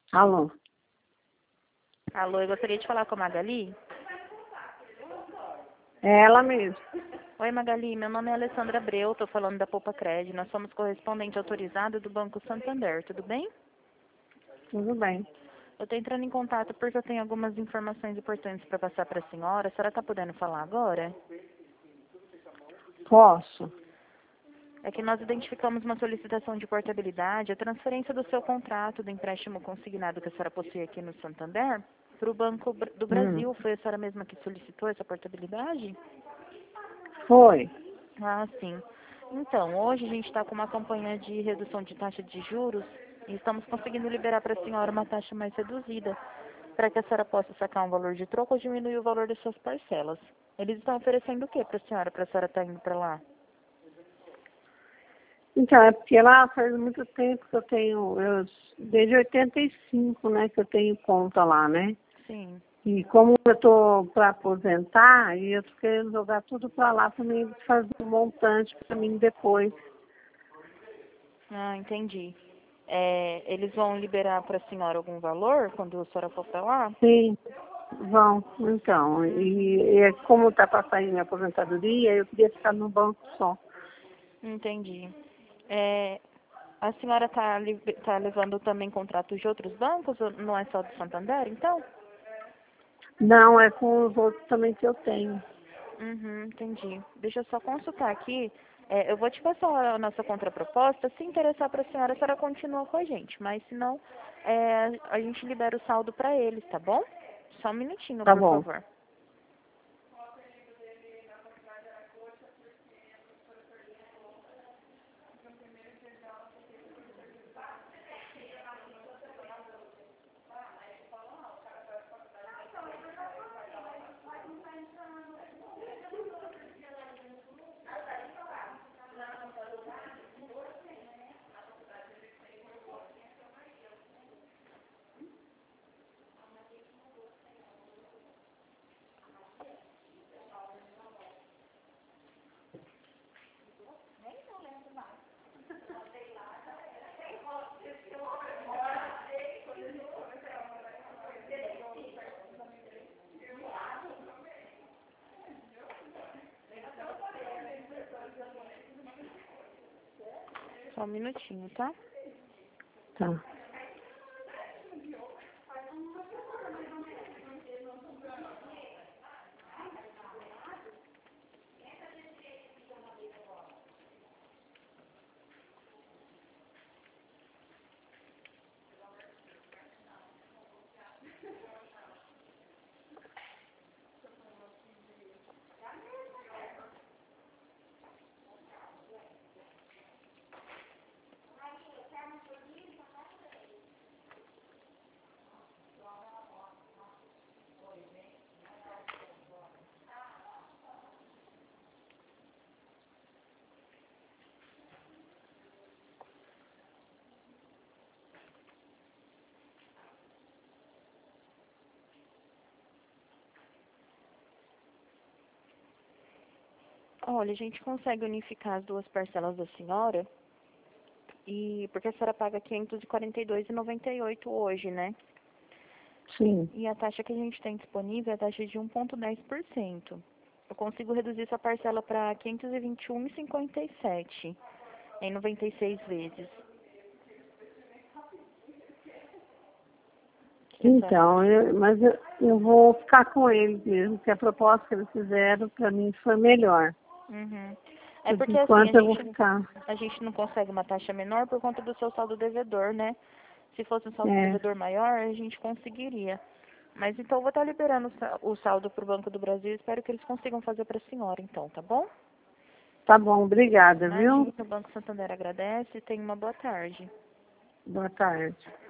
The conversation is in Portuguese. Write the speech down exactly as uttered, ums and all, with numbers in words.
Alô? Alô, eu gostaria de falar com a Magali. É ela mesmo. Oi, Magali, meu nome é Alessandra Abreu, estou falando da Poupa Cred. Nós somos correspondente autorizado do Banco Santander, tudo bem? Tudo bem. Eu estou entrando em contato porque eu tenho algumas informações importantes para passar para a senhora. A senhora está podendo falar agora? Posso? É que nós identificamos uma solicitação de portabilidade, a transferência do seu contrato do empréstimo consignado que a senhora possui aqui no Santander para o Banco Br- do Hum. Brasil. Foi a senhora mesma que solicitou essa portabilidade? Foi. Ah, sim. Então, hoje a gente está com uma campanha de redução de taxa de juros e estamos conseguindo liberar para a senhora uma taxa mais reduzida, para que a senhora possa sacar um valor de troco ou diminuir o valor das suas parcelas. Eles estão oferecendo o que para a senhora, para a senhora estar indo para lá? Então, é porque lá faz muito tempo que eu tenho, eu, desde oitenta e cinco, né, que eu tenho conta lá, né? Sim. E como eu estou para aposentar, e eu estou querendo jogar tudo para lá para mim fazer um montante para mim depois. Ah, entendi. É, eles vão liberar para a senhora algum valor quando a senhora for para lá? Sim, vão. Então, e, e como está para sair minha aposentadoria, eu queria ficar no banco só. Entendi. É, a senhora está tá levando também contratos de outros bancos, ou não é só do Santander, então? Não, é com os outros também que eu tenho. Uhum, entendi. Deixa eu só consultar aqui. É, eu vou te passar a nossa contraproposta. Se interessar para a senhora, a senhora continua com a gente. Mas se não, é, a gente libera o saldo para eles, tá bom? Só um minutinho, Tá por bom. favor. Só um minutinho, tá? Tá. Olha, a gente consegue unificar as duas parcelas da senhora, e porque a senhora paga quinhentos e quarenta e dois reais e noventa e oito centavos hoje, né? Sim. E a taxa que a gente tem disponível é a taxa de um vírgula dez por cento. Eu consigo reduzir sua parcela para quinhentos e vinte e um reais e cinquenta e sete centavos em noventa e seis vezes. Que a senhora Então, acha? eu, mas eu, eu vou ficar com eles mesmo, porque a proposta que eles fizeram para mim foi melhor. Uhum. É Por porque assim, a enquanto eu vou gente, ficar. a gente não consegue uma taxa menor por conta do seu saldo devedor, né? Se fosse um saldo É, devedor maior, a gente conseguiria. Mas então eu vou estar liberando o sa- o saldo para o Banco do Brasil. Espero que eles consigam fazer para a senhora, então, tá bom? tá bom, obrigada, viu? Imagina, o Banco Santander agradece e tenha uma boa tarde. Boa tarde.